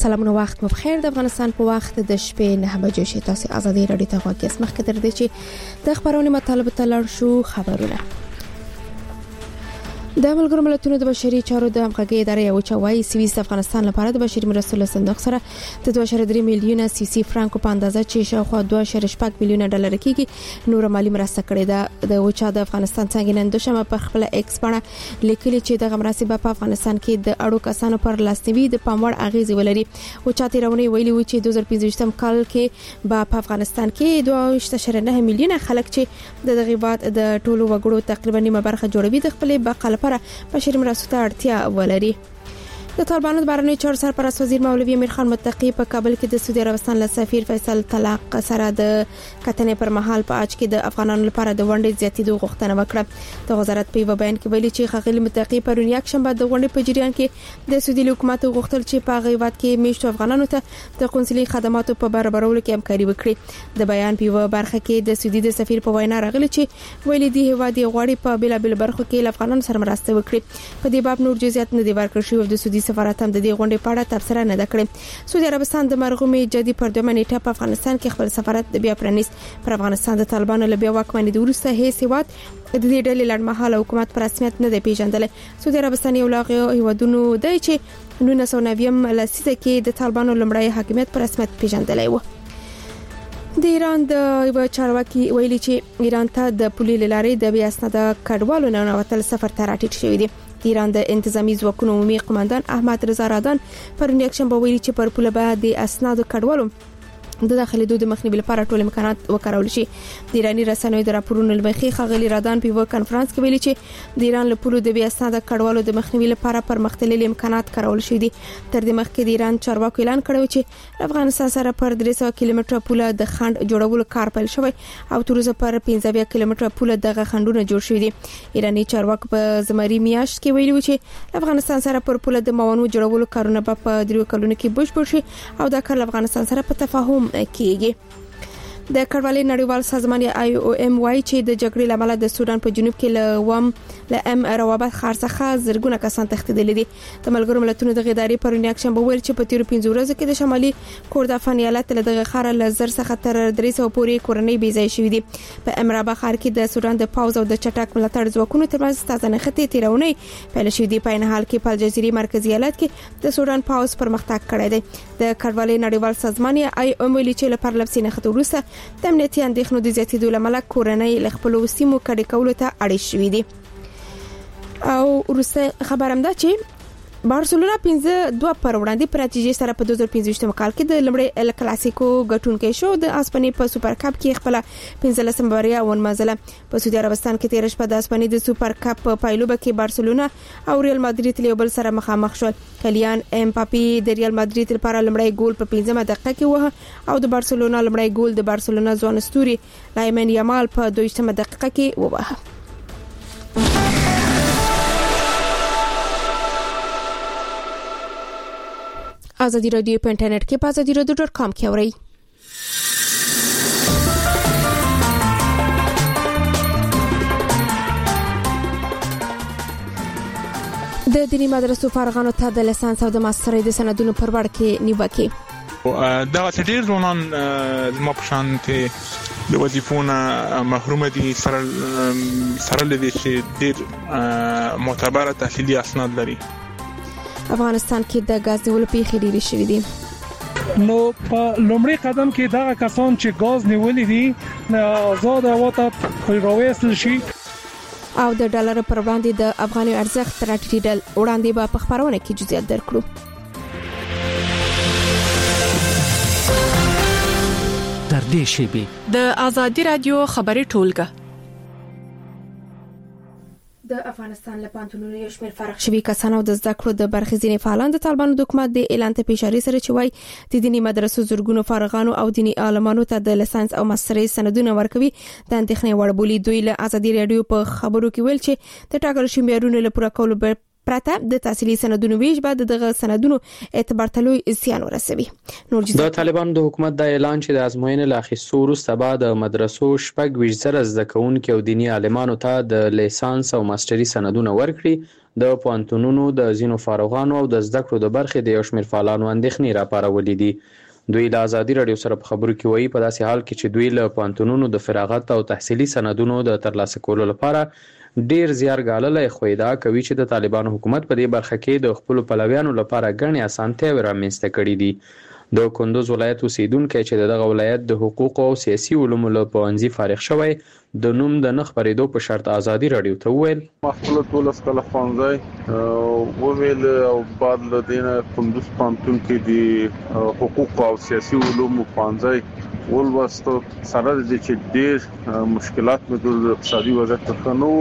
سلامونه وخت مو بخیر. د افغانستان په وخت د شپې 9 بجې شي. تاسو ازادي رادیو ته غوږ یاست. مخکې تر دې چې د خبرونو مطالب ته لاړ شو، خبرونه د ملګرو ملتونو د بشري چارو د همغږي ادارې یو چوي سویس افغانستان لپاره د بشري مرستو له صندوق سره د 2.3 میلیونه سیسي فرانکو په اندازه چې شاوخوا 2.8 میلیونه ډالر کېږي نور مالی مرسته کړې ده. د وچا د افغانستان څنګه نن دوشنبه په خپل ایکس باندې لیکلي چې د مرستې په افغانستان کې د اړو کسانو پر لاسنیوي د پاموړ اغیز ولري. وچا تیرونی ویلي و چې 2015 کال کې په افغانستان کې 2.9 میلیونه خلک چې د دغه بعد د ټولو وګړو تقریبا نیمه برخه جوړوي د خپل بقا لپاره بشري مرستو ته اړتیا ولري. د طالبانو د بهرنیو چارو سرپرست وزیر مولوي امیر خان متقی په کابل کې د سعودي عربستان له سفیر فیصل طلاق سره د کتنې پر مهال په اج کې د افغانانو لپاره د ونډې زیاتېدو غوښتنه وکړه. د وزارت په یو بیان کې ویلي چې خغلی متقی پرون یک شنبه د ونډې په جریان کې د سعودي حکومت غوښتل چې په غیبت کې میشتو افغانانو ته د قونسلي خدماتو په برابرولو کې همکاري وکړي. د بیان په یو برخه کې د سعودي د سفیر په وینا راغلی چې ویلي دی هوادي غواړي په بلابل برخو کې له افغانانو سره مرسته وکړي. په دې باب نور جزئیات نه دی ورکړل شوی. د سعودي سفارت هم د دې غونډې په اړه تبصره نه کړې. سعودي عربستان د مرغومي جدي پر دوه منېټه په افغانستان کې خپل سفارت بیا پرانیست. پر افغانستان د طالبانو له بیا واکمنۍ د ورسته هیڅ هیواد د دې ډلې لړمحاله حکومت پر رسمیت نه دی پیژندل. سعودي عربستان یو لاغ هیوادونو دی چې 1990 لسیزه کې د طالبانو لمړی حاکمیت پر رسمیت پیژندلی و. د ایران د یو چارواکي ویلي چې ایران ته د پولي لارې د بیا اسناد کډوالو نه وتل سفر ته راټیټ شوی دی. د ایران د انتظامی ځواکونو عمومي قومندان احمد رضا رادان پر یک شنبه ویلي چې پر پوله به د اسناد کډوالو د داخلي دوه مخنیوي لپاره ټول امکانات وکړول شي. د ایرانی رسنیو د راپورونو لمخې خغلی رادان په یو کانفرنس کې ویلي چې د ایران له پولو د بیا اسناد کډوالو د مخنیوي لپاره پرمختللي امکانات کارول شي دي. تر دې مخکې د ایران چارواکو اعلان کړی چې افغانستان سره پر 300 کیلومتره پوله د خند جوړولو کار پیل شوی او تر اوسه پر 15 کیلومتره پوله دغه خندونه جوړ شوی دي. ایرانی چارواکو په زمری میاشت کې ویلي و چې افغانستان سره پر پوله د موانو جوړولو کارونه په 3 کلونو کې بشپړ شي او د کار افغانستان سره په تفاهم کېږي. د کډوالۍ نړیوال سازمان IOM وايي چې د جګړې لامل د سودان په جنوب کې له روابط خارڅخه زرګونه کسان تښتیدلي دي. د ملګرو ملتونو د ادارې پرون یک شنبه ویل چې په تیر 15 ورځو کې د شمالي کردستان ایالت له دغه خار له زر څخه تر 300 پورې کورنۍ بیځای شوې دي. په امرابه خار کې د سودان د پاوز او د چټک ملاتړ ځواکونو ترمنځ تازه نښتې تیرونی پیل شوې دي. په ان حال کې په الجزیرې مرکزی ایالت کې د سودان پاوز پرمختګ کړی دی. د کډوالۍ نړیوال سازمان IOM ویلي چې لپاره لپسې نښته وروسته د امنیتي اندېښنو د زیاتېدو لامل کورنۍ له خپل سیمو کډې کولو ته اړ شوې دي. او ورسته خبرم ده چې بارسلونا 5-2 پر وړاندې په نتیجې سره په 2015 کال کې د لمړی ال کلاسیکو ګټونکې شو. د اسپانیې په سوپر کپ کې خپل 15 بریا ونمازله. په سعودي عربستان کې تیر شپه د اسپانیې د سوپر کپ په پایلوبه کې بارسلونا او ریال مادرید له بل سره مخامخ شول. کلیان امباپي د ریال مادرید لپاره لمړی ګول په 15 دقیقه کې وه او د بارسلونا لمړی ګول د بارسلونا ځوان استوري لایمن یامال په 20 دقیقه کې ووهه. ازادي رادیو په انټرنیټ کې په azadieradio.com کې اورئ. د دیني مدرسو فارغانو ته د لیسانس او د ماسترۍ د سندونو پر وړ کې نیوکه دا ډېر ځوانان زما په شان ته د وظیفونو محروم دي سره لدی چې ډېر معتبره تحصیلي اسناد لري. افغانستان کې د غاز نیولو پیښې ډېرې شوې دي. نو په لومړي قدم کې دا کسان چې غاز نیولې دي آزاد هواته راوېستل شي او د ډالر پر وړاندې د افغاني ارزښت راټیټېدل. وړاندې به په خبرونه کې جزئیات درکړو. تر دې شیبې د ازادي رادیو خبري ټولګه د افغانستان له پانتونونو یو شمېر فارغ شوي کسان او د زده کړو د برخې ځینې فعالان د طالبانو د حکومت د اعلان ته پیشاري سره چې وایي د دیني مدرسو زرګونو فارغانو او دیني عالمانو ته د لیسانس او ماسترۍ سندونه ورکوي د اندېښنې وړ بولي. دوی له ازادي رادیو په خبرو کې ویل چې د ټاکل شوي معیارونو له پوره کولو پرته د تحصیلي سندونو ویش بعد دغه سندونو اعتبار ته لوی زیان ورسوي. د طالبانو د حکومت د اعلان چې د ازموینې له اخیستو وروسته بعد د مدرسو 26,000 زده کوونکي او دیني عالمانو ته د لیسانس او ماستري سندونه ورکړي، د پوهنتونونو د ځینو فارغانو او د زده کړو د برخې د یو شمېر فعالانو اندېښنې راپارولې دي. دوی له ازادي رادیو سره په خبرو کې وایي په داسې حال کې چې دوی له پوهنتونونو د فراغت او تحصیلي سندونو د ترلاسه کولو لپاره ډیر زیار ګاللې، خو دا کوي چې د طالبانو حکومت په دې برخه کې د خپل پلویانو لپاره غني اسانتیاوې رامنځته کړې دي. د کندوز ولایت اوسیدونکو چې دغه ولایت د حقوق او سیاسي علومو له پوهنځي فارغ شوی د نوم د نه خبرېدو په شرط ازادي رادیو ته وویل خپل ټول اسکل پوهنځي وویل او بعد له دینه کندوز پوهنتون کې د حقوق او سیاسي علومو پوهنځي ولوستو سره د چې ډېر مشکلات مې د اقتصادي وضعیت څخه نو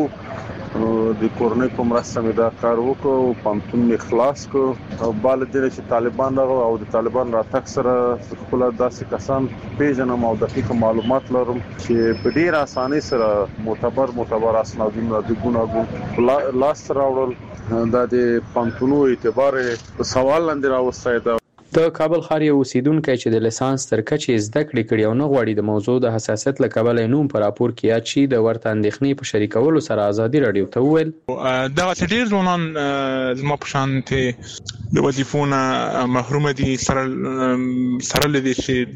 د کورنۍ په مرسته مې دا کار وکړ، پوهنتون مې خلاص کړ او بل دې چې طالبان او د طالبان راتګ سره خپل داسې کسان پیژنم او دقیق معلومات لرم چې په ډیر اسانۍ سره معتبر اسنادونه د ګوناګون لاس راوړل دا د پوهنتونو اعتبار په سوال لاندې راوستای دا. د کابل ښار یو اوسیدونکی چې د لیسانس تر کچې زده کړې کړي او نه غواړي د موضوع د حساسیت له کبله نوم په راپور کې یاد شي د ورته اندېښنې په شریکولو سره ازادي رادیو ته وویل دغه ډېر ځوانان زما په شان ته د وظیفو نه محروم دي سره لدې چې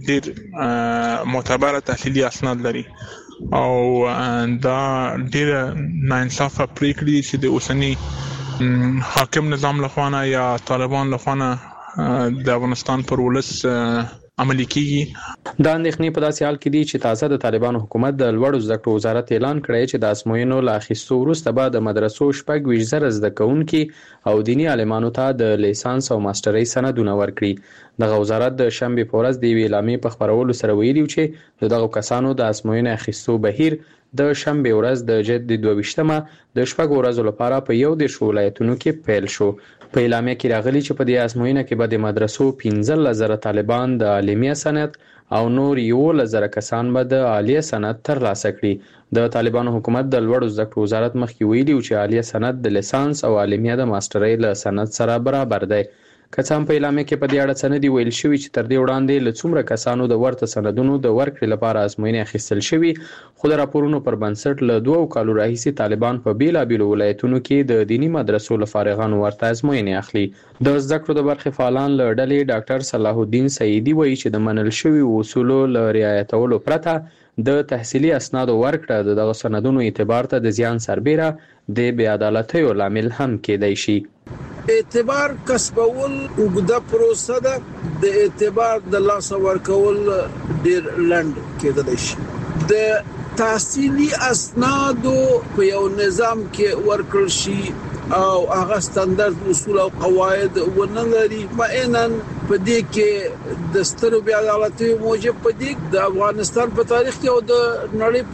ډېر معتبره تحصیلي اسناد لري او دا ډېر ناانصافه پریکړې چې د اوسني حاکم نظام لخوا یا طالبان لخوا د افغانستان پر ولس عملي کیږي. دا اندېښنې په داسې حال کې دي چې تازه د طالبانو حکومت د لوړو زده کړو وزارت اعلان کړی چې د ازموینو له اخیستو وروسته به د مدرسو 26,000 زده کوونکي او دیني عالمانو ته د لیسانس او ماسترۍ سندونه ورکړي. دغه وزارت د شنبې په ورځ د یوې اعلامیې په خپرولو سره ویلي چې دغه کسانو د ازموینې اخیستو بهیر د شنبې ورځ د جد 22مه د 4 ورځو لپاره په 11 ولایتونو کې پیل شو. په اعلامیه کې راغلي چې په دې ازموینه کې به د مدرسو 15,000 طالبان د عالمیه سند او نور 11,000 کسان به د عالیه سند ترلاسه کړي. د طالبانو حکومت د لوړو زده کړو وزارت مخکې ویلي چې عالیه سند د لیسانس او عالمیه د ماسترۍ له سند سره برابر دی. که څه هم په اعلامیه کې په دې اړه څه نه دي ویل شوي چې تر دې وړاندې له څومره کسانو د ورته سندونو د ورکړې لپاره ازموینې اخیستل شوي، خو د راپورونو پر بنسټ له 2 کالو راهیسې طالبان په بیلابیلو ولایتونو کې د دیني مدرسو له فارغانو ورته ازموینې اخلي. د زده کړو د برخې فعالان له ډلې ډاکټر صلاح الدین سعیدي وایي چې د منل شوي اصولو له رعایتولو پرته د تحصیلي اسنادو ورکړه دغه سندونو اعتبار ته د زیان سربیره د بې عدالتیو لامل هم کېدای شي. اعتبار کسبول اوږده پروسه ده، د اعتبار د لاسه ورکول ډیر لنډ کېدلی شي. د تحصیلي اسنادو په یو نظام کې ورکړل شي او هغه ستاندرد اصول او قواعد ونه لري، معینا په دې کې د سترو بې عدالتۍ موجب په دې د افغانستان په تاریخ کې او د نړۍ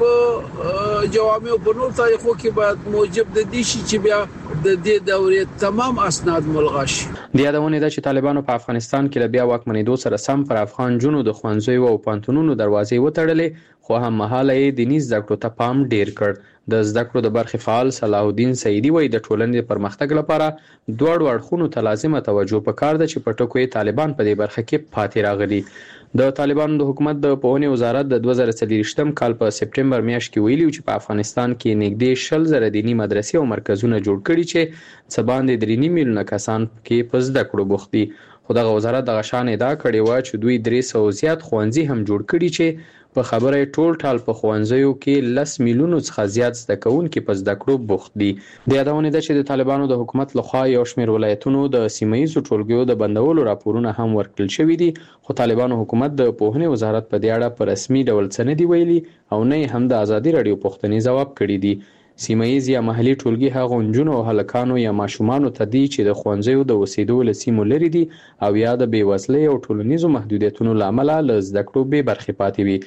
په جوامع په نور تاریخو کې به موجب د دې شي چې بیا د دې دورې تمام اسناد ملغا شي. د یادونه ده چې طالبانو په افغانستان کې له بیا واکمنېدو سره سم پر افغان جنو د ښوونځیو او پوهنتونونو دروازې وتړلې، خو هم مهاله یې دیني زده کړو ته پام ډیر کړ. د زده کړو د برخې فعال صلاح الدین سعیدي وایي د ټولنې د پرمختګ لپاره دواړو اړخونو ته لازمه توجه پکار ده چې په ټکو یې طالبان په دې برخه کې پاتې راغلي. د طالبانو د حکومت د پوهنې وزارت د 2023 کال په سپټمبر میاشت کې ویلي چې په افغانستان کې نږدې 100,000 دیني مدرسې او مرکزونه جوړ کړي چې څه باندې 3 میلیونه کسان کې په زده کړو بوخت دي. خو دغه وزارت دغه شان ادعا کړې و چې دوی 300 زیات ښوونځي هم جوړ کړي چې په خبره ټول ټال په ښوونځیو کې 10 میلیونو څخه زیات زده کوونکي په زده کړو بوخت دي. د یادونه ده چې د طالبانو د حکومت لخوا یو شمېر ولایتونو د سیمه‌ییزو ټولګیو د بندولو راپورونه هم ورکړل شوي دي، خو طالبانو حکومت د پوهنې وزارت په دې اړه په رسمي ډول څه نه دي ویلي او نه هم د ازادي رادیو پوښتنې ځواب کړي دي. سیمه‌ییز یا محلي ټولګي هغه نجونو او هلکانو یا ماشومانو ته دي چې د ښوونځیو د اوسېدو له سیمو لرې دي او یا د بېوزلۍ او ټولنیزو محدودیتونو له امله له زده کړو بې برخې پاتې وي.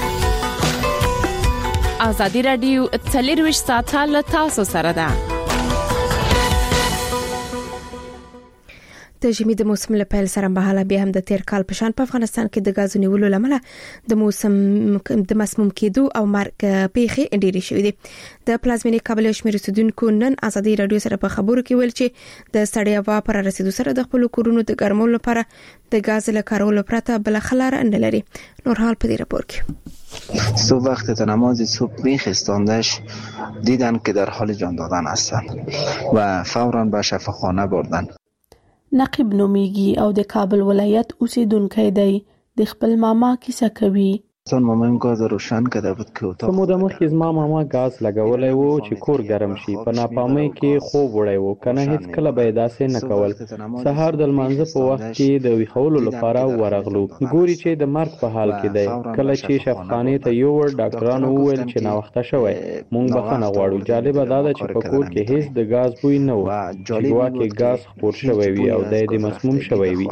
ازادي رادیو 24 ساعته له تاسو سره ده. د ژمي د موسم له پیل سره مهاله بیا هم د تیر کال په شان په افغانستان کې د غاز نیولو لامل د موسم د مسموم کېدو او مرګ پیښې ډېرې شوې دي. د پلازمینې کابل شمیر رسیدونکو نن ازادي رادیو سره په خبرو کې ویل چې د سړې هوا پر رسیدو سره د خپل کورونو د ګرمولو لپاره د غاز له کارولو پرته بل خلاره نه لري. نور حال په دې راپور کې صبح وقت نماز صبح میخستاندش دیدن که در حال جان دادن هستند و فوراً به شفاخانه بردن. نقیب نومیږي او د کابل ولایت اوسیدونکی دی. د خپل ماما کیسه کوي. چون مامان گاز روشن کرده بود که اتاق موده مخکې زما ماما غاز لګولای وو چې کور ګرم شي. په ناپامۍ کې خوب وړی وو کنه هیڅ کله به داسې نه کول. سهار د لمانځه په وخت کې د ویښولو لپاره ورغلو. ګوري چې د مرګ په حال کې دی. کله چې شفاخانې ته یوړ ډاکټرانو وویل چې ناوخته شوی. مونږ بخښنه غواړو. جالبه دا ده چې په کور کې هیڅ د غاز بوی نه و چې ګواکې غاز خپور شوی وي او د مسموم شوی وي.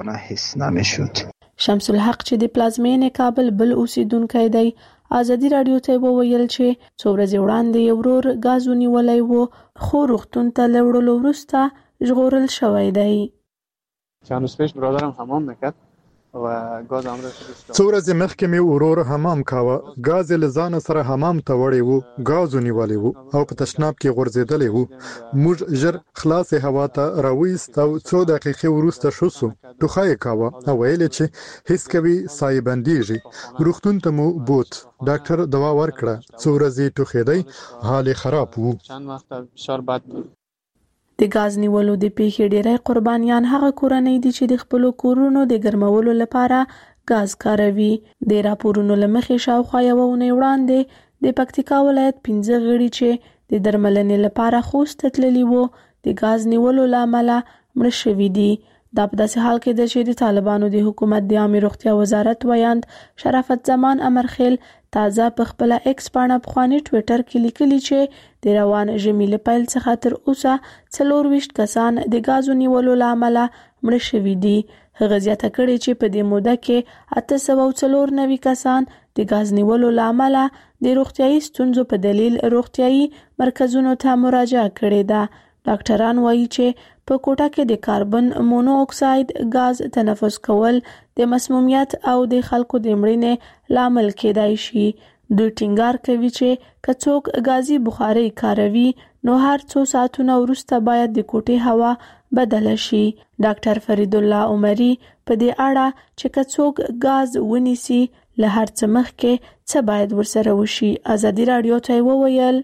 شمس الحق چې د پلازمینې کابل بل اوسیدونکی دی ازادي رادیو ته وویل چې څو ورځې وړاندې یو ورور غاز ونیولی و خو روغتون ته له وړلو وروسته ژغورل شوی دی. چند روز پیش برادرم حمام میکرد و غاز هم څو ورځې مخکې مې ورور حمام کاوه. غاز یې له ځانه سره حمام ته وړی و. غاز ونیولی و او په تشناب کې غورځېدلی و. موږ ژر خلاصې هوا ته راوایست او څو دقیقې وروسته ښه شو. ټوخی یې کاوه او ویل یې چې هیڅ کوي سایې بندېږي. روغتون ته مو بوت. ډاکټر دوا ورکړه. څو ورځې ټوخېدی. حال یې خراب و. چند وخت فشار بد بود. د غاز نیولو د پیښې ډېری قربانیان هغه کورنۍ دي چې د خپلو کورونو د ګرمولو لپاره غاز کاروي. د راپورونو له مخې شاوخوا یوه اونۍ وړاندې د پکتیکا ولایت 15 غړي چې د درملنې لپاره خوست ته تللي وو د غاز نیولو له امله مړه شوي دي. دا په داسې حال کې ده چې د طالبانو د حکومت د عامې روغتیا وزارت ویاند شرافت زمان امرخیل تازه په خپل ایکس پاڼه پخواني ټویټر کې لیکلي چې د روان ژمي له پیل څخه تر اوسه 24 کسان د غاز نیولو له امله مړه شوي دي. هغه زیاته کړې چې په دې موده کې 894 کسان د غاز نیولو له امله د روغتیايي ستونزو په دلیل روغتیايي مرکزونو ته مراجعه کړې ده. ډاکټران وایي چې په کوټه کې د کاربن مونو اکساید غاز تنفس کول د مسمومیت او د خلکو د مړینې لامل کېدای شي. دوی ټینګار کوي چې که څوک غازي بخاري کاروي نو هر څو ساعتونه وروسته باید د کوټې هوا بدله شي. ډاکټر فرید الله عمري په دې اړه چې که څوک غاز ونیسي له هر څه مخکې څه باید ورسره وشي ازادي رادیو ته وویل.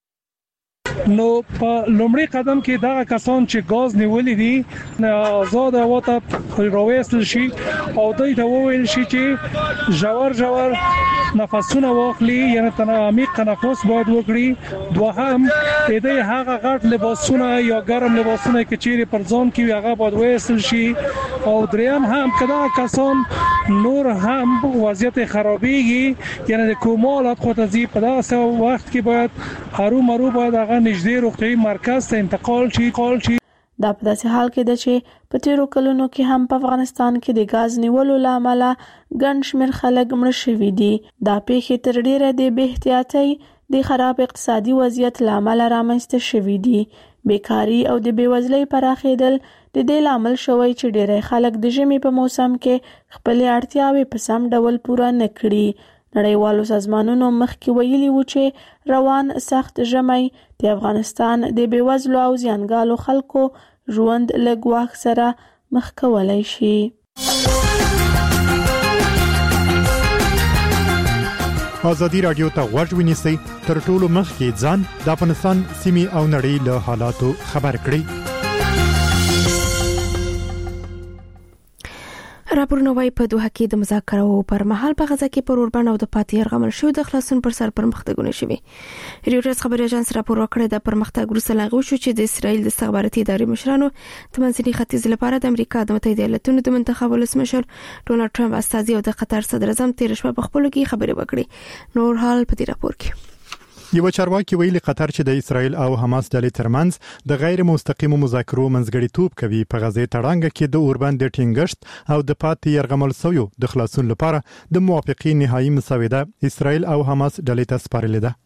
نو په لومړي قدم کې دا کسان چې غاز نیولې دي آزاد هوا ته راوېستل شي او دوی ته وویل شي چې ژور نفسونه واخلي یعنی عمیق تنفس باید وکړي. دوهم دې هغه غټ لباسونه یا ګرم لباسونه چې چیرې پر ځان کې هغه باید وېستل شي او دریم هم کدا کسان نور هم وضعیت خرابېږي یعنی د کومالات خودزی په داسې وخت کې باید هرو مرو باید هغه نږدې روغتیايي مرکز ته انتقال شي. دا په داسې حال کې ده چې په تیرو کلونو کې هم په افغانستان کې د غاز نیولو له امله ګڼ شمېر خلک مړه شوي دي. دا پیښې تر ډېره د بې احتیاطۍ د خراب اقتصادي وضعیت له امله رامنځته شوي دي. بیکاري او د بېوزلۍ پراخېدل د دې لامل شوی چې ډېری خلک د ژمي په موسم کې خپلې اړتیاوې په سم ډول پوره نه کړي. نړیوالو سازمانونو مخکې ویلي وو چې روان سخت ژمی د افغانستان د بېوزلو او زیانګالو خلکو ژوند له ګواښ سره مخ کولی شي. ازادي رادیو ته غوږ ونیسئ تر ټولو مخکې ځان د افغانستان سیمې او نړۍ له حالاتو خبر کړئ. راپورونه وايي په دوحه کې د مذاکرو پر مهال په غزا کې پر اوربند او د پاتې یرغمل شوی د خلاصون پر سر پرمختګونه شوي. ریوټرز خبري اژانس راپور ورکړی د پرمختګ وروسته لاغو شو چې د اسرایل د استخباراتي ادارې مشرانو د منځني ختیځ لپاره د امریکا د متحده ایالاتونو د منتخب ولسمشر ډونالد ټرمپ استازي او د قطر صدر اعظم تیر شپه په خپلو کې خبرې وکړې. نور حال په دې راپور کې یو چارواکي ویلي قطر چې د اسرایل او حماس ډلې ترمنځ د غیر مستقیمو مذاکرو منځګړیتوب کوي په غزې تړانګه کې د اوربند د ټینګښت او د پاتې یرغمل شویو د خلاصون لپاره د موافقې نهایی مسوده اسرایل او حماس ډلې ته سپارلې ده.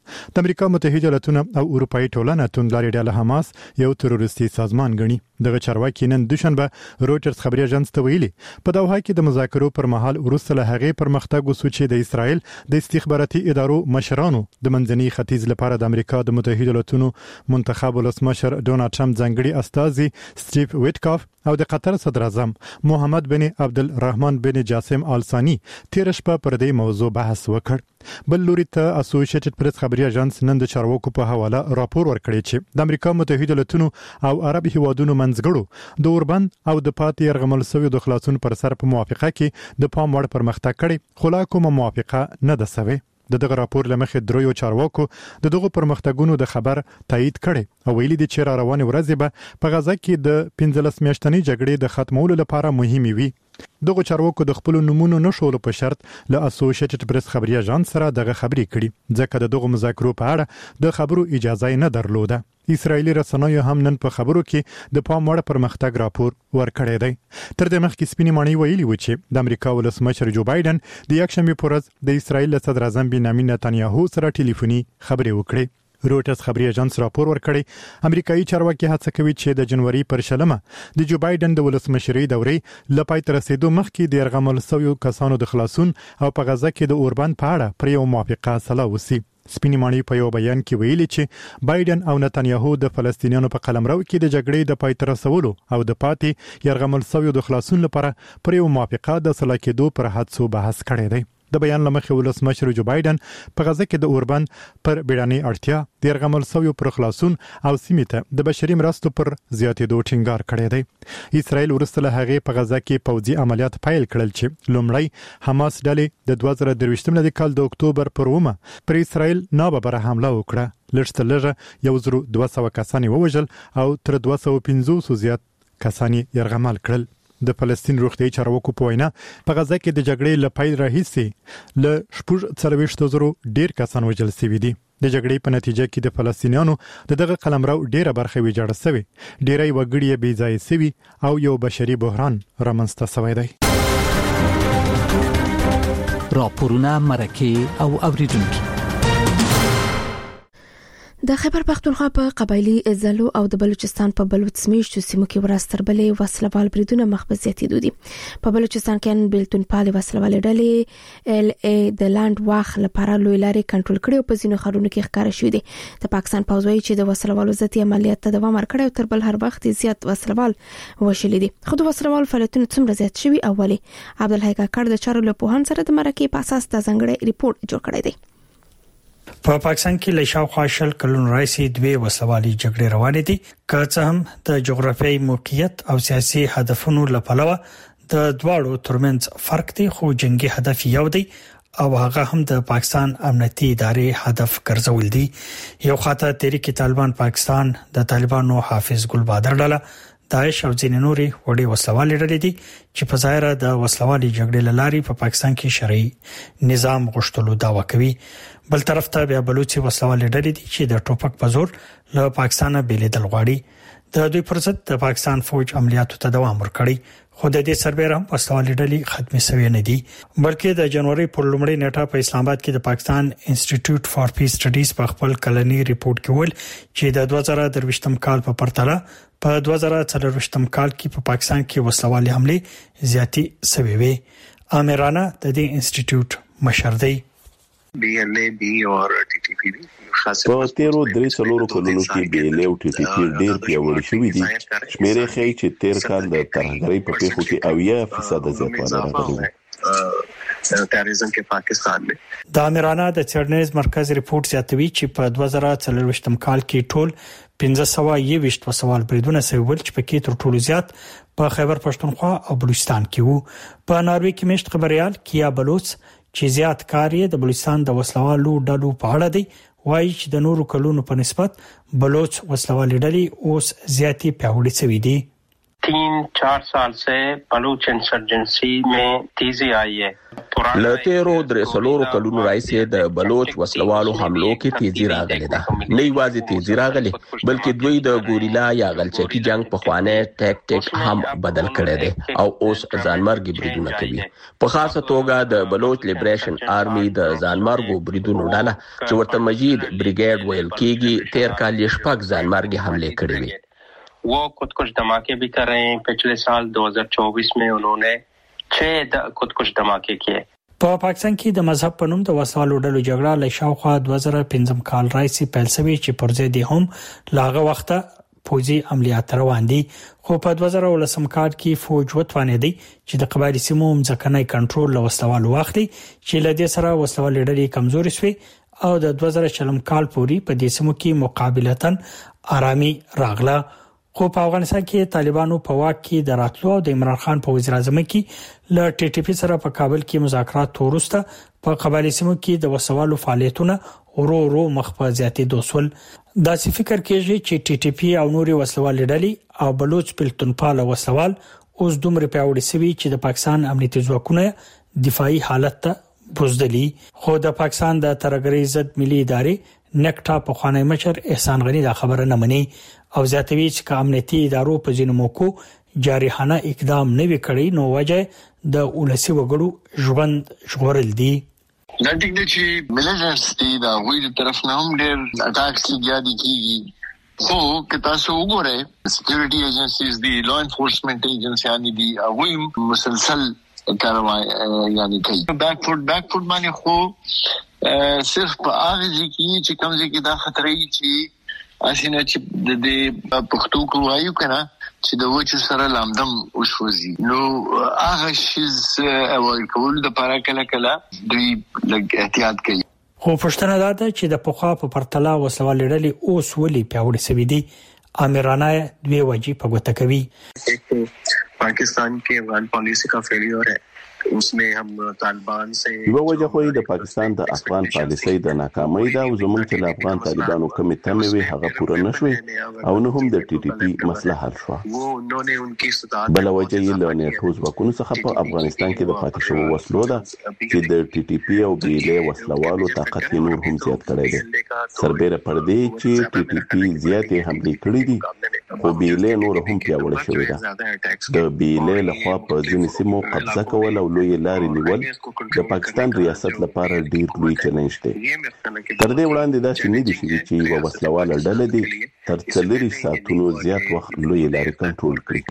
د امریکا متحده ایالاتونه او اروپאי ټولنه توندلاري ډله حماس یو تروریستي سازمان ګڼي. دغه چارواکي نن دوشنبه رويټرز خبري اژانس ته ویلي په دوحه کې د مذاکرو پر مهال وروسته له هغې پرمختګ وسو چې د اسرائیل د استخباراتي ادارو مشرانو د منځني ختیځ لپاره د امریکا د متحده ایالاتونو منتخب ولسمشر ډونالد ټرمپ ځانګړي استازي سټیو ویټکاف او د قطر صدر اعظم محمد بن عبدالرحمن بن جاسم آل ثاني تیر شپه پر دې موضوع بحث وکړ. بل لوري ته اسوسییټډ پریس خبري اژانس نن د چارواکو په حواله راپور ورکړی چې د امریکا متحده ایالاتونو او عرب هیوادونو منځګړو د اوربند او د پاتې يرغمل سوي د خلاصون پر سر په موافقه کې د پام وړ پرمختګ کړي، خو لا کومه موافقه نه ده سوي. دغه راپور لمخې دریو چارواکو دغه پرمختګونو د خبر تایید کړي او ویلي دي چې را روانه ورځ به په غزا کې د 15 میاشتنۍ جګړې د ختمولو لپاره مهمه وي. دغه چارواکو د خپل نمونه نشول په شرط له اسوسییټډ پریس خبري اژانس سره دغه خبري کړي، ځکه دغه مذاکرو په اړه د خبرو اجازه نه درلوده. اسرایلی رسنیو هم نن په خبرو کې د پام وړ پرمختګ راپور ورکړی دی. تر دې مخکې سپینې ماڼۍ ویلي و چې د امریکا ولسمشر جو بایدن د یکشنبه پر ورځ د اسرایل صدر اعظم بنیامین نتنیاهو سره ټلیفوني خبرې وکړې. رويټرز خبري اژانس راپور ورکړی امریکایي چارواکي هڅه کوي چې د جنوري پر 16 د جو بایدن د ولسمشرۍ دورې لپاره تر رسیدو مخکې د يرغمل سویو کسانو د خلاصون او په غزا کې د اوربند په اړه پر یو موافقه سلا وسی. سپینې ماڼۍ په یو بیان کې ویلي چې بایدن او نتنیاهو د فلسطینیانو په قلمرو کې د جګړې د پای ته رسولو او د پاتې يرغمل سویو د خلاصون لپاره پر یو موافقه د سلا کېدو پر هڅو بحث کړی دی. د بیان لمخې ولسمشر جو بایدن په غزا کې د اوربند پر بیړنۍ اړتیا د يرغمل سویو پر خلاصون او سیمې ته د بشري مرستو پر زیاتېدو ټینګار کړی دی. اسرائیل ورسته له هغې په غزا کې پوځي عملیات پیل کړل چې لومړی حماس ډلې د 2023 کال د اکتوبر پر 1 پر اسرائیل ناببره حمله وکړه. لږ تر لږه 1200 کسان ووژل او تر 250 زیات کسان يرغمل کړل. د فلسطین روغتي چارواکو په وینا په غزا کې د جګړې له پیل راهیسې له 40,000 ډیر کسان وژل شوي دي. د جګړې په نتیجه کې د فلسطینیانو دغه قلمرو ډیره برخه ویجاړه شوې، ډیری وګړي بې ځای شوي او یو بشري بحران رامنځته شوی دی. راپورونه مرکه او اوریدونکو د خیبر پختونخوا په قبایلی ځلو او د بلوچستان په بلوچ سمیشتو سیمو کې ورستربلې وسلوال بریدونه مخبزيتي دي. په بلوچستان کې بیلتون پالي وسلوال ډلې ال ای د لاند واخ لپاره لوی لارې کنټرول کړي او په ځینو خارونو کې ښکار شوې دي. د پاکستان پوځ وايي چې د وسلوالو ذاتي عملیات ته دوام ورکړي او تر بل هر وخت زیات وسلوال وشلې دي. خو د وسلوال فعالیتونه څومره زیات شوي اولي عبدالحی کاکړ د چارو له پوهان سره د مرکه په اساس د ځنګړې ریپورت جوړ کړی دی. په پاکستان کې له شاوخوا شل کلونو راځي دوی وسوالي جګړې روانې دي، که څه هم د جغرافیایي موقعیت او سیاسي هدفونو لپاره د دواړو ترمنځ فرق دی، خو جنگي هدف یو دی او هغه هم د پاکستان امنیتي ادارې هدف ګرځول دي. یو خاطر تحریک طالبان پاکستان د طالبانو حافظ ګل بادر ډله داعش او ځینې نوري وړي وسلوالي ډلې دي چې په ظاهر د وسلوالي جګړې لاري په پاکستان کې شرعي نظام غوښتلو داوا کوي. بل طرف ته بیا بلوچي وسلوالي ډلې دي چې د ټوپک په زور له پاکستانه بیلیدل غواړي. د دوی پر ضد د پاکستان فوج عملیاتو ته دوام ورکړي، خو د دې سربېره هم وسلوالي ډلې ختمې شوې نه دي، بلکې د جنوري پر لومړۍ نیټه په اسلام آباد کې د پاکستان انسټیټیوټ فار پیس سټډیز په خپل کلنی ریپورت کې ویل چې د 2023م کال په پرتله په 2024م کال کې په پاکستان کې وسلوالي حمله زیاتی شوې وي. امرانه د دې انسټیټیوټ مشر دی. BLAB او TTP په تیرو 3 کلونو کې BLA او TTP ډېر پیاوړي شوي دي. شمیرې ښیي چې تیر کال د ترهګرۍ په پیښو کې 80% زیاتوالی راغلی. تروریزم کې پاکستان دی. د امرانه د چرنیز مرکز ریپورت زیاتوي چې په 2024م کال کې ټول 1521 وسوال بریدونه سوي چې پکې تر ټولو زیات په خیبر پښتونخوا او بلوچستان کې وو. په ناروې کې مشت خبريال کیا بلوچ چې زیات کار یې د بلوچستان د وسلوالو ډلو په اړه دی، وایي چې د نورو کلونو په نسبت بلوچ وسلوالي ډلې اوس زیاتې پیاوړې شوې دي. 3-4 साल से बलूच इंसर्जेंसी में तेजी आई है। لتیرو درې څلورو کلونو راځي د بلوچ وسلوالو حملو کې تیزی راغلی ده. نه یوازې تیزی راغلی بلکې دوی د ګوریلا یا غلچکی جنگ په خوانه ټیکټیک هم بدل کړی دی او اوس ځانمرګي بریدونه کوي. په خاصه توګه د بلوچ لیبریشن آرمي د ځانمرګو بریدونو ډله چې ورته مجید بریګیډ ویل کیږي تیر کال یې شپږ ځانمرګي حمله کړې وي. वो कुछ धमाके भी कर रहे हैं। पिछले साल 2024 में उन्होंने 6 कुछ धमाके किए। په پاکستان کې د مذهب په نوم د وسوالو ډلو جګړه له شاوخوا 2015 کال راځي پیل شوی چې پرځې دي هم لاغه وخته پوځي عملیات روان دي. خو په 2019 کال کې فوج وتوانېدي چې د قبایلی سیمو ځمکني کنټرول له وسوالو واخلي چې له دې سره وسوالې ډلې کمزوري شوي او د 2020 کال پورې په دې سیمو کې مقابلتن آرامي راغله. خو په افغانستان کې طالبانو په واک کې د راتلو د عمران خان په وزیر اعظم کې ل ټي ټي پی سره په کابل کې مذاکرات ورسته په قبایلی سیمو کې د وسوالو فعالیتونه ورو مخ په زیاتې دوسول. دا څه فکر کېږي چې ټي ټي پی او نوري وسوال ډلې او بلوچ پلتونپاله وسوال اوس دومره پیاوړي شوي چې د پاکستان امنیتي ځواکونه دفاعي حالت ته بوزدلي. خو د پاکستان د ترهګرۍ ضد ملي ادارې نکټا په خوانی مشر احسان غنی دا خبره نه مني او زیاتوي چې امنیتي ادارو په ځینو موکو جارحانه اقدام نه وکړي نو وجه د اولسي وګړو ژوند ژغورل دي. دا ټیک دی چې ملیټنټس دي دا وایي د طرف نه هم ډېر اټاکس کیږي خو که تاسو وګورئ سکیورټي ایجنسیز دي لا انفورسمنت ایجنسیانې دي هغوی مسلسل کاروای یعنی کوي. بیک فوټ باندې خو صرف په هغه ځای کې چې کوم ځای کې دا خطرې چې اسینه چې د دې پښتو کوایو کنه چې د وچو سره لامدم وشوزي نو هغه شیز اوایل کول د لپاره کله دوی لږ احتیاط کوي. خو پښتنه دا ده چې د پخوا په پرتله وسوال ډلې اوس ولې پیاوړې شوې دي. امرانه دوی وجې په ګوته کوي. पाकिस्तान की अफगान पॉलिसी का फेलियर है उसमें हम तालिबान से یو وجه خو د پاکستان د افغان پالیسۍ د ناکامۍ دا او زمونږ چې د افغان طالبانو کومې تمې وي هغه پوره نشوي او نه هم د ټي ټي پی مسله حل شو. بل وجه یې له نیټو ځواکونو څخه په افغانستان کې د پاتې شوو وسلو ده چې د ټي ټي پی او بیلې وسلوالو طاقت نور هم زیات کړی دی. سربېره پر دې چې ټي ټي پی زیاتې حملې کړې دي خو بیلې نور هم پیاوړې شوې ده. د بیلې لخوا په ځینې سیمو قبضه کول او لوی لارې نیول د پاکستان ریاست لپاره ډیر لوی چیلنج دی. تر دې وړاندې دا شنه دي چې یو وسلواله ډله دي تر 40 ساعتونو زیات وخت لوی لارې کنټرول کړي.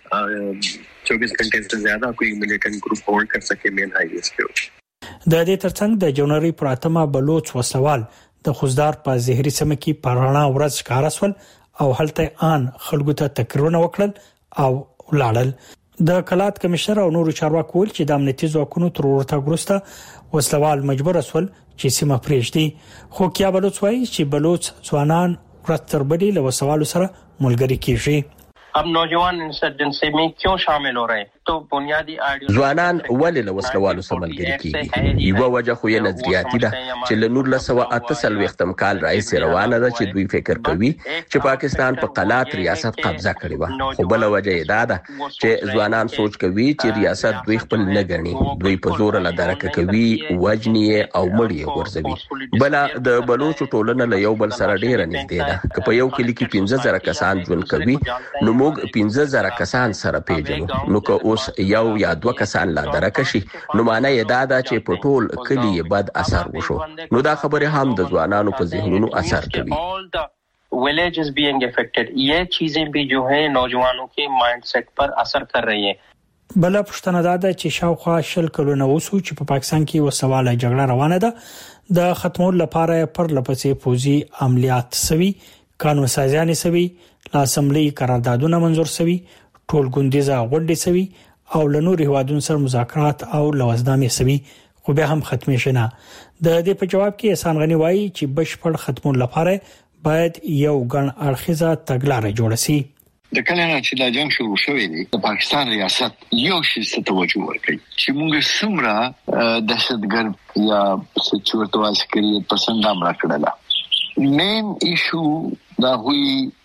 24 घंटे से ज्यादा कोई मिलिटेंट ग्रुप होल्ड कर सके मेन हाईवेज पे. د دې ترڅنګ د جنوري پر 8 بلوچ وسوال د خوزدار په زهري سیمه کې پرانا ورځ ښکار شول او هلته ان خلکو ته تکرونه وکړل او ولاړل. د کلات کمشنر او نورو چارواکو ول چې د امنیتي ځواکونو تر ورته ګرسته وسلوال مجبور شول چې سیمه پریږدي. خو کیا بلوچ وایي چې بلوچ ځوانان ورتر بدی له وسوالو سره ملګری کیږي. अब नौजवान इंसर्जेंसी में क्यों शामिल हो रहे हैं तो बुनियादी ځوانان ولې له وسلوالو سره ملګری کیږي. یو وجه خو یې نظریاتي ده چې له 1948 کال راځي روانه ده چې دوی فکر کوي چې پاکستان په قلات ریاست قبضه کړی و. خو بل وجه یې ده چې ځوانان سوچ کوي چې ریاست دوی خپل نه ګڼي. دوی په زور له درک کوي وجنی او مړی ورزوي. بل د بلوچ ټولنه له یو بل سره ډیره نږدې ده. که په یو کلی کې 15000 کسان ژوند کوي نو موږ 15000 کسان سره پیژنو. نو که اوس یو یا 2 کسان لا درک شي نو معنی یې دا ده چې په ټول کلی بد اثر وشو. نو دا خبره هم د ځوانانو په ذهنونو اثر کوي. villages being affected ये चीजें भी जो है नौजवानों के माइंडसेट पर असर कर रही हैं. بل پښتنه دا ده چې شاوخوا شل کلونه وسو چې په پاکستان کې وسواله جګړه روانه ده د ختمولو لپاره پر لپسې پوزي عملیات سوي قانون سازیان سوي لاسمبلی قراردادونه منزور سوي ټول ګوندیزه غونډې سوي او لنور هوادون سره مذاکرات او لوازنامې سوي خو به هم ختمې شنه. د دې په جواب کې احسان غنی وایي چې بشپړ ختمون لپاره باید یو ګڼ اړخیزه تګلارې جوړ شي. د کله چې دا جنگ شروع شوی دی د پاکستان ریاست یو شی ته توجه ورکړي چې موږ څومره دهشتګرد یا سچورت واسکري پسند امر کړل. مین ایشو دا وی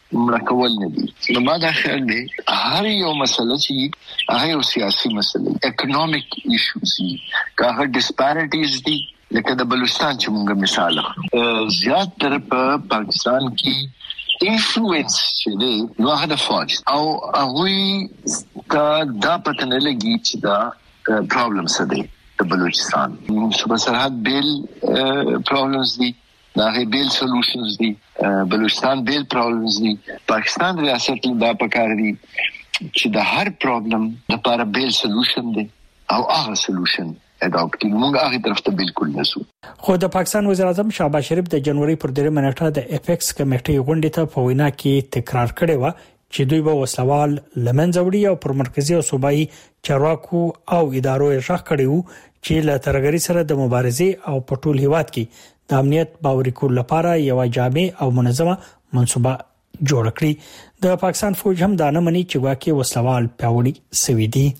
مړکول نه دي. نو ما دا خیال دی هر یو مسله چې هغه یو سیاسي مسله اکونومیک ایشوز دي، هغه ډیسپیریټیز دي. لکه د بلوچستان چې موږ مثال اخلو، زیات تر په پاکستان کې انفلوئنس چې دی نو هغه د فوج او هغه دا پته نه لګي چې دا پرابلم څه دی. د بلوچستان صوبه سرحد بیل پرابلمز دي، دا بیل سولوشنز دي، بلوچستان بیل پرابلمز دي. پاکستان ریاست دا پکار دي چې د هر پرابلم لپاره بیل سولوشن دی او هغه سولوشن اډاپټ کړي. موږ هغه طرف ته بالکل نسو. خو د پاکستان وزیر اعظم شهباز شریف د جنوري پر 3 منټه د اپیکس کمیټې غونډې ته په وینا کې تکرار کړی و چې دوی به وسلوال لمنځه وړي او پر مرکزی او صوبایي چارواکو او ادارو یې ښه کړی وو چې له ترهګرۍ سره د مبارزې او په ټول هیواد کې د امنیت باوري کول لپاره یو جامع او منظمه منصوبه جوړ کړي. د پاکستان فوج هم دا نه مني چې واقعي وسلوال پیاوړي سوي دي.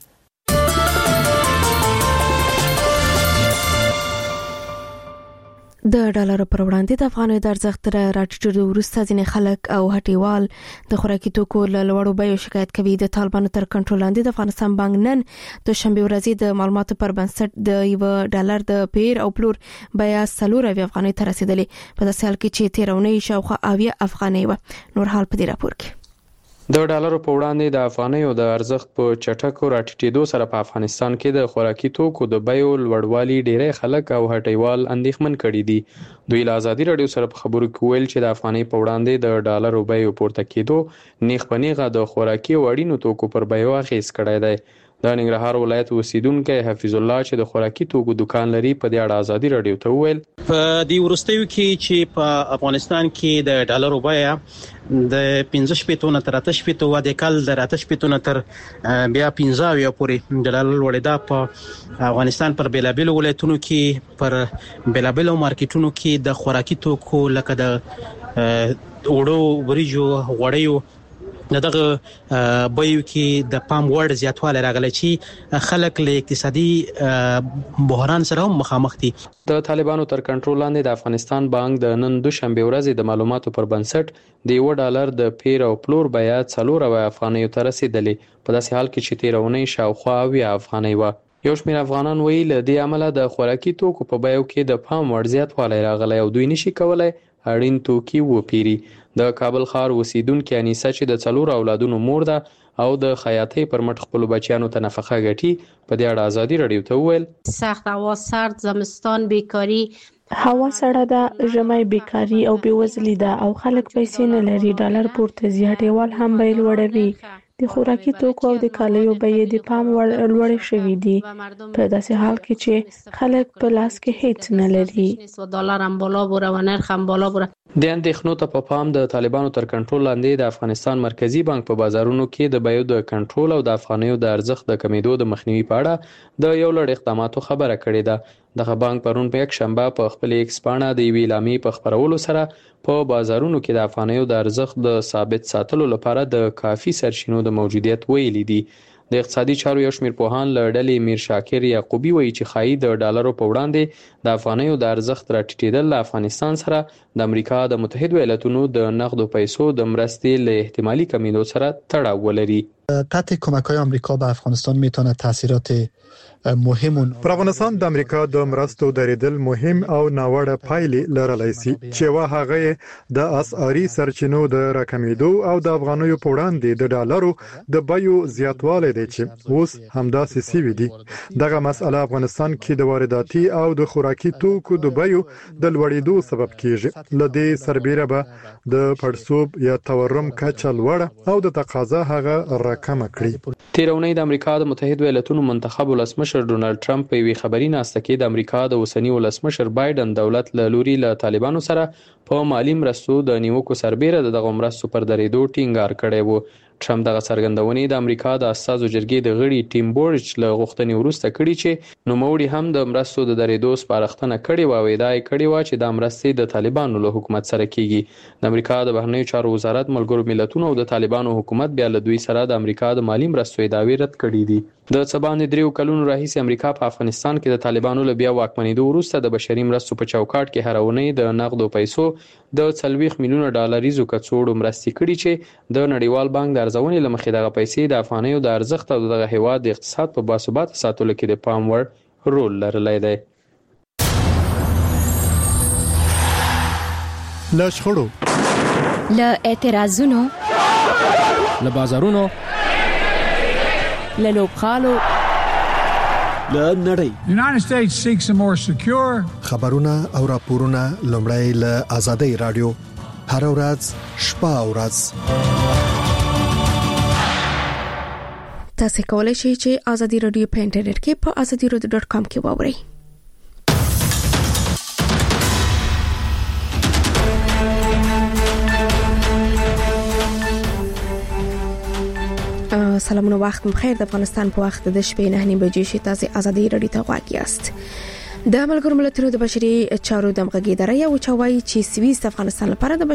د ډالر پر وړاندې د افغانۍ د ارزښت راټیټېدو وروسته ځینې خلک او هټیوال د خوراکي توکو له لوړو بیو شکایت کوي. د طالبانو تر کنټرول لاندې د افغانستان بانک نن د شنبه ورځې د معلوماتو پر بنسټ د $1 د پیر او پلور بیا 4 افغانۍ ته رسیدلې، په داسې حال کې چې تیرونی شاوخوا 90 افغانۍ و. نور حال په دې راپور کې د ډالر په وړاندې د افغانۍ او د ارزښت په چټکو راټیټېدو سره په افغانستان کې د خوراکي توکو د بیو لوړوالي ډېری خلک او هټیوال اندېښمن کړي دي. دوی له ازادي رادیو سره په خبرو کې ویل چې د افغانۍ په وړاندې د ډالر بیو پورته کېدو نیغ په نیغه د خوراکي او اړینو توکو پر بیو اغېز کړی دی. د ننګرهار ولایت اوسیدونکو حفیظ الله چې د خوراکي توکو دکان لري په دې اړه ازادي رادیو ته وویل په دې ورستیو کې چې په افغانستان کې د ډالر بیه د 15 نه تر 18 و د کال د 18 نه تر بیا 15 یا پورې د ډالر وړدا په افغانستان پر بیلابل ولایتونو کې پر بیلابل مارکیټونو کې د خوراکي توکو لکه د وړو وریجو غوړیو دغه بیو کې د پام وړ زیاتوالی راغلی چې خلک له اقتصادي بحران سره هم مخامخ دي. د طالبانو تر کنټرول لاندې د افغانستان بانک د نن دوشنبه ورځې د معلوماتو پر بنسټ د $1 د پیر او پلور بیه 4 افغانۍ ته رسیدلې، په داسې حال کې چې تیرونی شاوخوا 90 افغانۍ و. یو شمېر افغانان ویل له دې عمله د خوراکي توکو په بیو کې د پام وړ زیاتوالی راغلی او دوی نشي کولای اړین توکي وپیري. د کابل ښار اوسیدونکو انیسه چې د 4 اولادونو مور ده او د خیاطۍ پر مټ خپل بچیانو ته نفقه ګټي، په دې اړه ازادي رادیو ته وویل سخت هوا، سرد، زمستان، بیکاری، هوا سړه ده، ژمی بیکاری او بیوزلي ده او خلک پیسې نه لري. ډالر پورته زیاتېوال هم بیل وړوي. د خوراکي توکو او د کالیو بیې د پام وړ لوړې شوې دي، په داسې حال کې چې خلک په لاس کې هیڅ نه لري. $1 هم بالا بوره و نرخ هم بالا بوره. د اندېښنو ته په پام د طالبانو تر کنټرول لاندې د افغانستان مرکزی بانک په بازارونو کې د بیو د کنټرول او د افغانیو د ارزښت د کمیدو د مخنیوي په اړه د یو لړ اقداماتو خبره کړې ده. دغه بانک پرون په یک شنبه په خپل ایکس پاڼه د یوې اعلامیې په خبرولو سره په بازارونو کې د افغانیو د ارزښت د ثابت ساتلو لپاره د کافي سرچینو د موجودیت ویلي دي. د اقتصادي چارو یو شمېر پوهان له ډلې میر شاکر یعقوبی وایي چې ښایي د ډالرو په وړاندې د افغانیو د ارزښت راټیټېدل له افغانستان سره د امریکا د متحده ایالاتونو د نقدو پیسو د مرستې له احتمالي کمیدو سره تړاو ولري. قطع کمک‌های آمریکا به افغانستان میتونه تاثیرات مهم پر افغانستان د امریکا د مرستو درېدل مهم او ناوړه پایلې لرلی شي چې هغه د اسعاري سرچینو د راکمېدو او د افغانیو په وړاندې د ډالرو د بیو زیاتوالی دی چې اوس همداسې سوي دي. دغه مسله افغانستان کې د وارداتي او د خوراکي توکو د بیو د لوړېدو سبب کیږي. له دې سربیره به د پړسوب یا تورم کچه لوړه او د تقاضا هغه راکمه کړي. تیرونی د امریکا د متحده ایالاتونو منتخب ولسمشر ډونالد ټرمپ په یوې خبري ناسته کې د امریکا د اوسنی ولسمشر بایدن دولت له لوري له طالبانو سره په مالی مرستو د نیوکو سربیره دغه مرستو پر درېدو ټینګار کړی و. ټرمپ دغه څرګندونې د امریکا د اساسو جرګې د غړي ټیم بورچ له غوښتنې وروسته کړي چې نوموړي هم د مرستو د درېدو سپارښتنه کړې و او ادعا یې کړې و چې د مرستې د طالبانو له حکومت سره کیږي. د امریکا د بهرنیو چارو وزارت ملګرو ملتونو او د طالبانو حکومت بیا له دوی سره د امریکا د مالی مرستو ادعاوې رد کړې دي. د څبانې 3 کلونو راهیسې امریکا په افغانستان کې د طالبانو له بیا واکمنېدو وروسته د بشري مرستو په چوکاټ کې هر اونۍ د نقدو پیسو د 40 میلیونه ډالریزو کڅوړو مرستې کړي چې د نړیوال بانک د ارزونې له مخې دغه پیسې د افغانیو د ارزښت او دغه هیواد د اقتصاد په باثباته ساتلو کې د پام وړ رول لرلی دی. له شخړو، له اعتراضونو، له بازارونو، له لوبغالو، له نړۍ. United States seeks a more secure. خبرونه او راپورونه لومړی له آزادۍ رادیو هر ورځ شپه او ورځ. تاسو کولای شئ چې آزادۍ رادیو په انټرنیټ کې په azadiaradio.com کې واورئ. سلامونه، وخت بخیر. د افغانستان په وخت د شپې 9 بجې شي. تاسو آزادۍ رادیو ته غواړئ یاست. د ملګرو ملتونو د بشري چارو د مغږی ادارې او چوي چې سويس افغانستان لپاره د